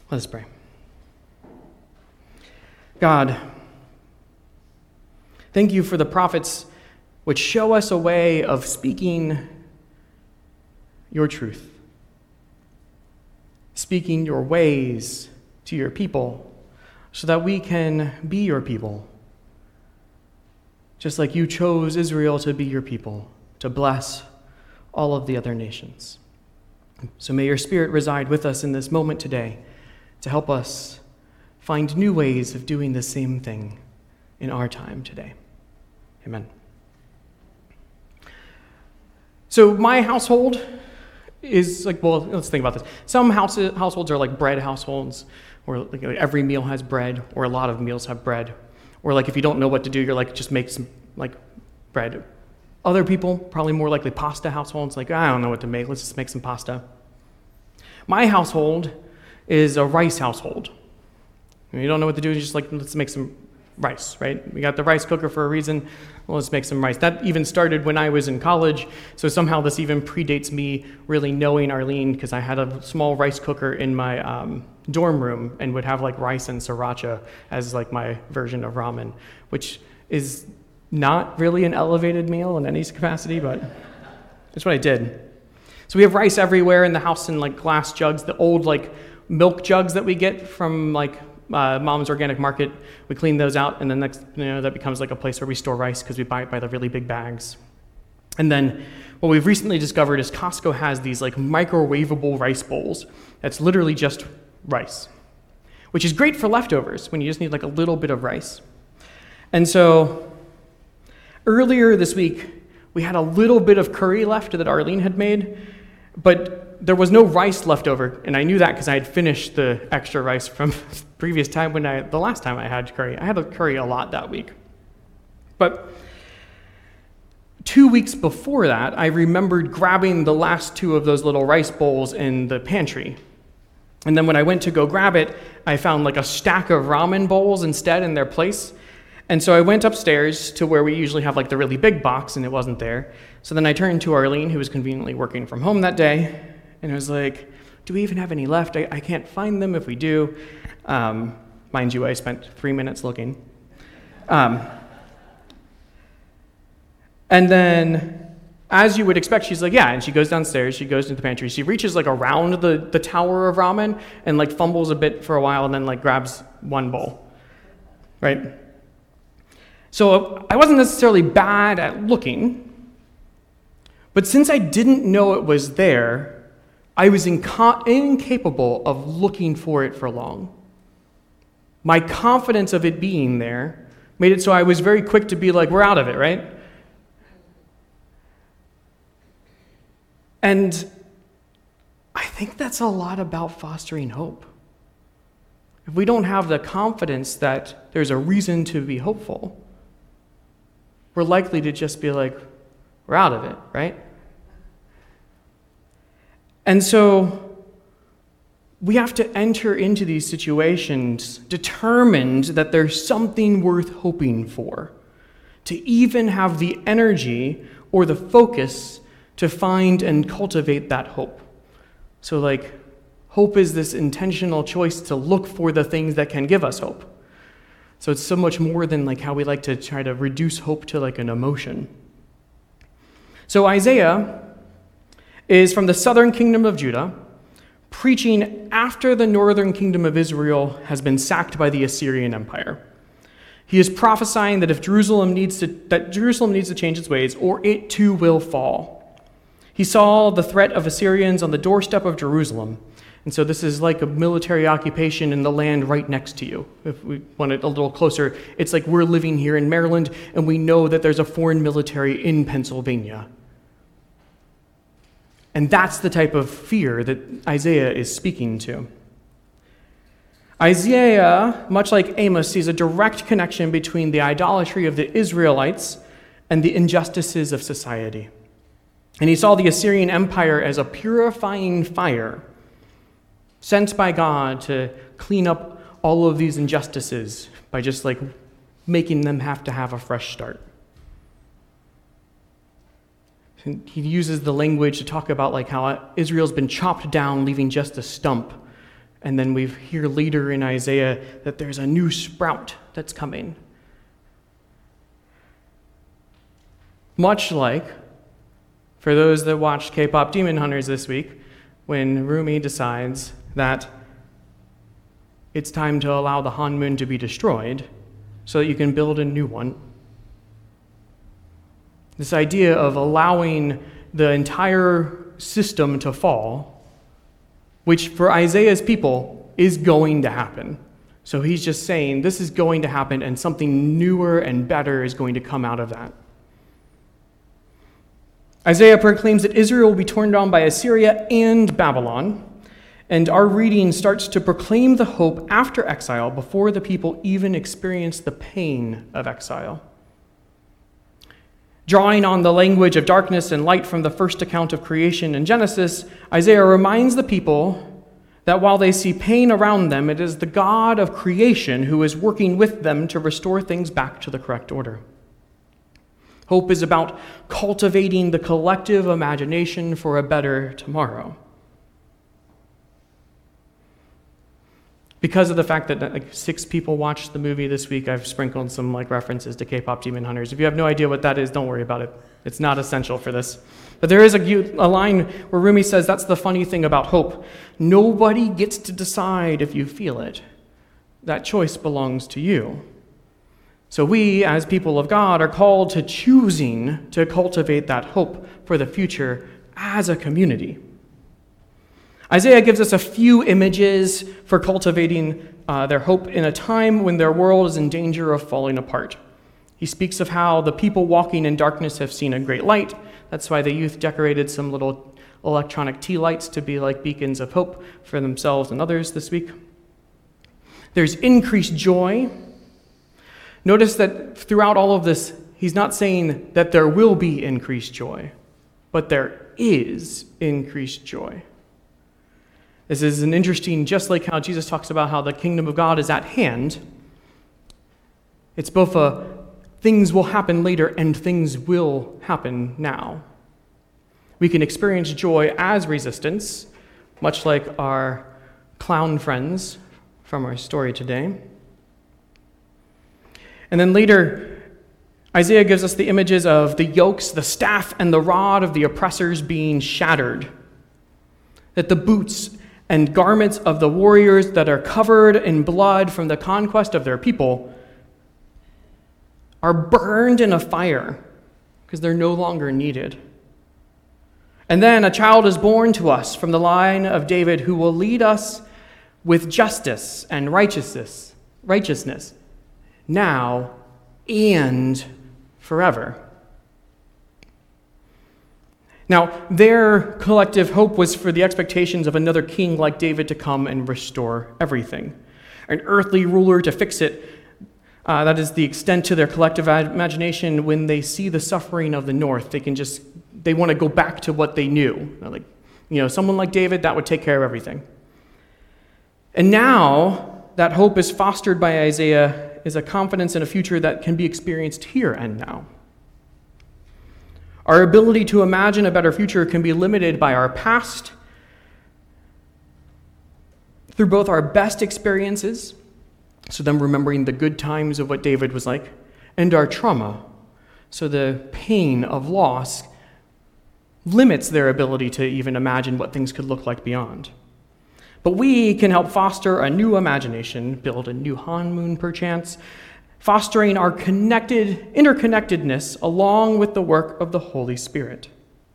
Let us pray. God, thank you for the prophets which show us a way of speaking your truth, speaking your ways to your people so that we can be your people, just like you chose Israel to be your people, to bless all of the other nations. So may your Spirit reside with us in this moment today to help us find new ways of doing the same thing in our time today. Amen. So my household is let's think about this. Some households are like bread households, where like every meal has bread, or a lot of meals have bread. Or like if you don't know what to do, you're like, just make some like bread. Other people, probably more likely pasta households, like, I don't know what to make, let's just make some pasta. My household is a rice household. When you don't know what to do, just like, let's make some rice, right? We got the rice cooker for a reason. Well, let's make some rice. That even started when I was in college, so somehow this even predates me really knowing Arlene, because I had a small rice cooker in my dorm room and would have like rice and sriracha as like my version of ramen, which is not really an elevated meal in any capacity, but that's what I did. So we have rice everywhere in the house in like glass jugs, the old like milk jugs that we get from like Mom's Organic Market. We clean those out, and then that becomes like a place where we store rice because we buy it by the really big bags. And then what we've recently discovered is Costco has these like microwavable rice bowls that's literally just rice, which is great for leftovers when you just need like a little bit of rice. And so earlier this week, we had a little bit of curry left that Arlene had made, but there was no rice left over, and I knew that because I had finished the extra rice from previous time the last time I had curry. I had a curry a lot that week. But 2 weeks before that, I remembered grabbing the last two of those little rice bowls in the pantry. And then when I went to go grab it, I found like a stack of ramen bowls instead in their place. And so I went upstairs to where we usually have like the really big box, and it wasn't there. So then I turned to Arlene, who was conveniently working from home that day, and I was like, do we even have any left? I can't find them if we do. Mind you, I spent 3 minutes looking. And then, as you would expect, she's like, yeah, and she goes downstairs, she goes into the pantry, she reaches like around the tower of ramen and like fumbles a bit for a while and then like grabs one bowl, right? So I wasn't necessarily bad at looking, but since I didn't know it was there, I was incapable of looking for it for long. My confidence of it being there made it so I was very quick to be like, we're out of it, right? And I think that's a lot about fostering hope. If we don't have the confidence that there's a reason to be hopeful, we're likely to just be like, we're out of it, right? And so we have to enter into these situations determined that there's something worth hoping for, to even have the energy or the focus to find and cultivate that hope. So like, hope is this intentional choice to look for the things that can give us hope. So it's so much more than like how we like to try to reduce hope to like an emotion. So Isaiah is from the southern kingdom of Judah, preaching after the northern kingdom of Israel has been sacked by the Assyrian Empire. He is prophesying that Jerusalem needs to change its ways, or it too will fall. He saw the threat of Assyrians on the doorstep of Jerusalem, and so this is like a military occupation in the land right next to you. If we want it a little closer, it's like we're living here in Maryland, and we know that there's a foreign military in Pennsylvania. And that's the type of fear that Isaiah is speaking to. Isaiah, much like Amos, sees a direct connection between the idolatry of the Israelites and the injustices of society. And he saw the Assyrian Empire as a purifying fire sent by God to clean up all of these injustices by just like making them have to have a fresh start. And he uses the language to talk about like how Israel's been chopped down, leaving just a stump. And then we hear later in Isaiah that there's a new sprout that's coming. Much like, for those that watched K-pop Demon Hunters this week, when Rumi decides that it's time to allow the Hanmun to be destroyed so that you can build a new one. This idea of allowing the entire system to fall, which for Isaiah's people is going to happen. So he's just saying this is going to happen and something newer and better is going to come out of that. Isaiah proclaims that Israel will be torn down by Assyria and Babylon, and our reading starts to proclaim the hope after exile before the people even experience the pain of exile. Drawing on the language of darkness and light from the first account of creation in Genesis, Isaiah reminds the people that while they see pain around them, it is the God of creation who is working with them to restore things back to the correct order. Hope is about cultivating the collective imagination for a better tomorrow. Because of the fact that 6 people watched the movie this week, I've sprinkled some references to K-pop Demon Hunters. If you have no idea what that is, don't worry about it. It's not essential for this. But there is a line where Rumi says that's the funny thing about hope. Nobody gets to decide if you feel it. That choice belongs to you. So we, as people of God, are called to choosing to cultivate that hope for the future as a community. Isaiah gives us a few images for cultivating their hope in a time when their world is in danger of falling apart. He speaks of how the people walking in darkness have seen a great light. That's why the youth decorated some little electronic tea lights to be like beacons of hope for themselves and others this week. There's increased joy. Notice that throughout all of this, he's not saying that there will be increased joy, but there is increased joy. This is an interesting, just like how Jesus talks about how the kingdom of God is at hand, it's both things will happen later and things will happen now. We can experience joy as resistance, much like our clown friends from our story today. And then later, Isaiah gives us the images of the yokes, the staff, and the rod of the oppressors being shattered. That the boots and garments of the warriors that are covered in blood from the conquest of their people are burned in a fire because they're no longer needed. And then a child is born to us from the line of David who will lead us with justice and righteousness now and forever. Now, their collective hope was for the expectations of another king like David to come and restore everything. An earthly ruler to fix it. That is the extent to their collective imagination. When they see the suffering of the north, they want to go back to what they knew. Someone like David, that would take care of everything. And now, that hope is fostered by Isaiah is a confidence in a future that can be experienced here and now. Our ability to imagine a better future can be limited by our past, through both our best experiences, so them remembering the good times of what David was like, and our trauma, so the pain of loss limits their ability to even imagine what things could look like beyond. But we can help foster a new imagination, build a new Hanmun perchance, fostering our interconnectedness along with the work of the Holy Spirit.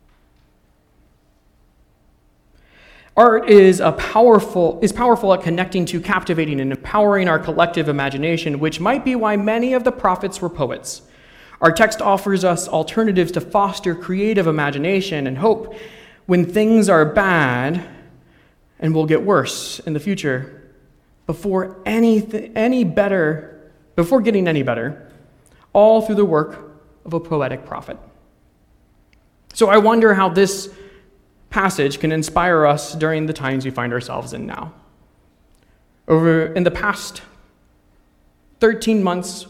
Art is powerful at connecting to, captivating, and empowering our collective imagination, which might be why many of the prophets were poets. Our text offers us alternatives to foster creative imagination and hope when things are bad and will get worse in the future before getting any better, all through the work of a poetic prophet. So I wonder how this passage can inspire us during the times we find ourselves in now. In the past 13 months,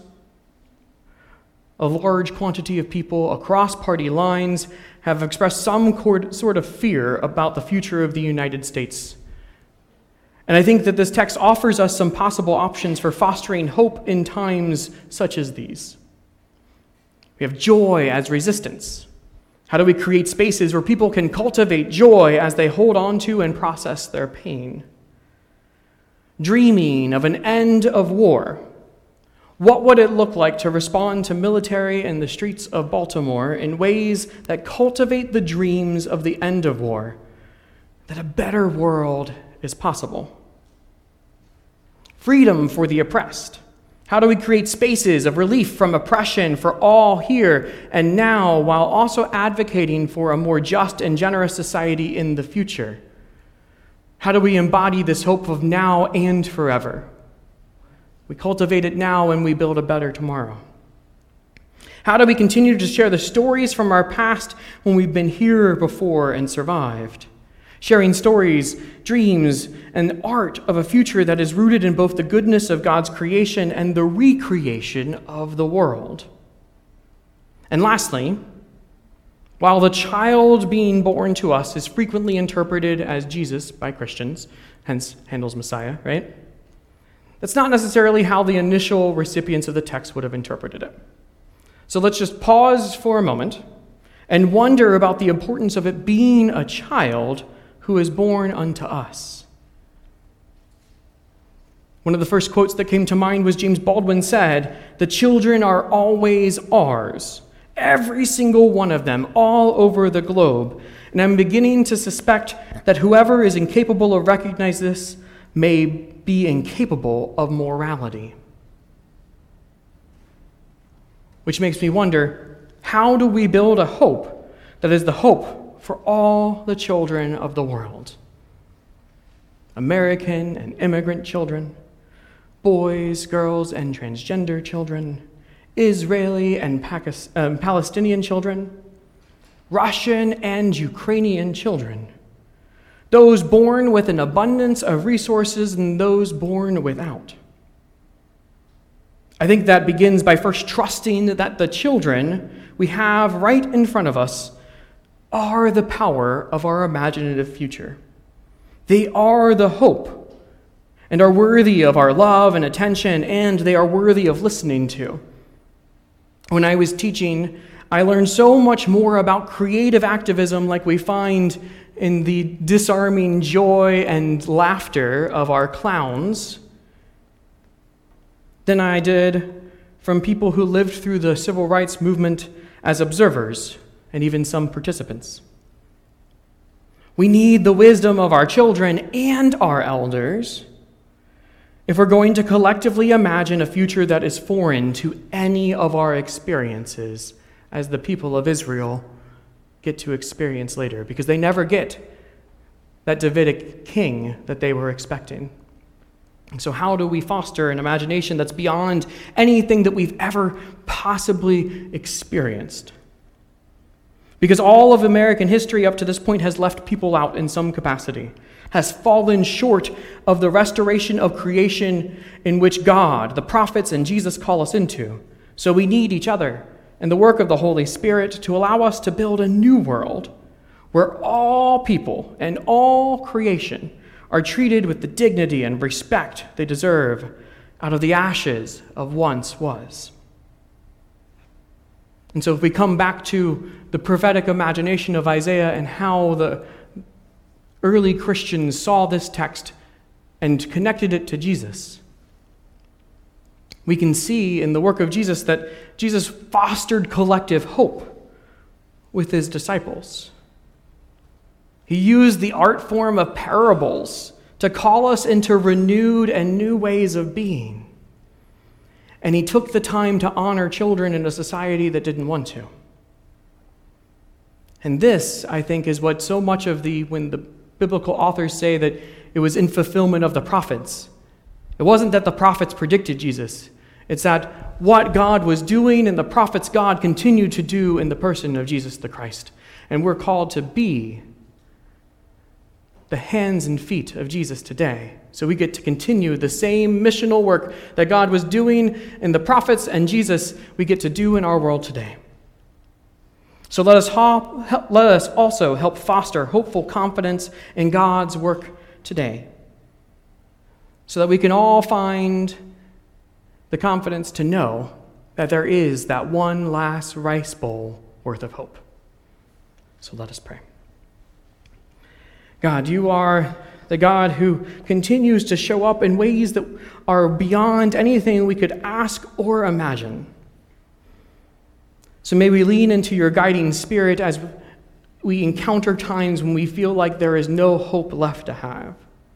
a large quantity of people across party lines have expressed some sort of fear about the future of the United States. And I think that this text offers us some possible options for fostering hope in times such as these. We have joy as resistance. How do we create spaces where people can cultivate joy as they hold on to and process their pain? Dreaming of an end of war. What would it look like to respond to military in the streets of Baltimore in ways that cultivate the dreams of the end of war, that a better world is possible? Freedom for the oppressed. How do we create spaces of relief from oppression for all here and now, while also advocating for a more just and generous society in the future? How do we embody this hope of now and forever? We cultivate it now and we build a better tomorrow. How do we continue to share the stories from our past when we've been here before and survived? Sharing stories, dreams, and art of a future that is rooted in both the goodness of God's creation and the recreation of the world. And lastly, while the child being born to us is frequently interpreted as Jesus by Christians, hence Handel's Messiah, right? That's not necessarily how the initial recipients of the text would have interpreted it. So let's just pause for a moment and wonder about the importance of it being a child who is born unto us. One of the first quotes that came to mind was James Baldwin said, "The children are always ours, every single one of them, all over the globe. And I'm beginning to suspect that whoever is incapable of recognizing this may be incapable of morality." Which makes me wonder, how do we build a hope that is the hope for all the children of the world? American and immigrant children, boys, girls, and transgender children, Israeli and Palestinian children, Russian and Ukrainian children, those born with an abundance of resources and those born without. I think that begins by first trusting that the children we have right in front of us are the power of our imaginative future. They are the hope and are worthy of our love and attention, and they are worthy of listening to. When I was teaching, I learned so much more about creative activism like we find in the disarming joy and laughter of our clowns than I did from people who lived through the civil rights movement as observers and even some participants. We need the wisdom of our children and our elders if we're going to collectively imagine a future that is foreign to any of our experiences, as the people of Israel get to experience later, because they never get that Davidic king that they were expecting. So how do we foster an imagination that's beyond anything that we've ever possibly experienced? Because all of American history up to this point has left people out in some capacity, has fallen short of the restoration of creation in which God, the prophets, and Jesus call us into. So we need each other and the work of the Holy Spirit to allow us to build a new world where all people and all creation are treated with the dignity and respect they deserve out of the ashes of once was. And so if we come back to the prophetic imagination of Isaiah and how the early Christians saw this text and connected it to Jesus, we can see in the work of Jesus that Jesus fostered collective hope with his disciples. He used the art form of parables to call us into renewed and new ways of being. And he took the time to honor children in a society that didn't want to. And this, I think, is what so much of when the biblical authors say that it was in fulfillment of the prophets. It wasn't that the prophets predicted Jesus. It's that what God was doing and the prophets God continued to do in the person of Jesus the Christ. And we're called to be the hands and feet of Jesus today. So we get to continue the same missional work that God was doing in the prophets and Jesus, we get to do in our world today. So let us also help foster hopeful confidence in God's work today. so that we can all find the confidence to know that there is that one last rice bowl worth of hope. So let us pray. God, you are the God who continues to show up in ways that are beyond anything we could ask or imagine. So may we lean into your guiding spirit as we encounter times when we feel like there is no hope left to have.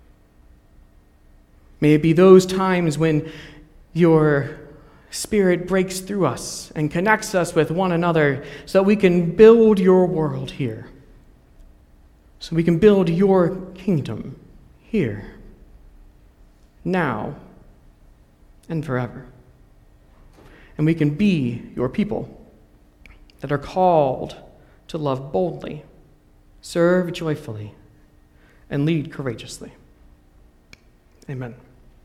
May it be those times when your Spirit breaks through us and connects us with one another so that we can build your world here. So we can build your kingdom here, now, and forever. And we can be your people that are called to love boldly, serve joyfully, and lead courageously. Amen.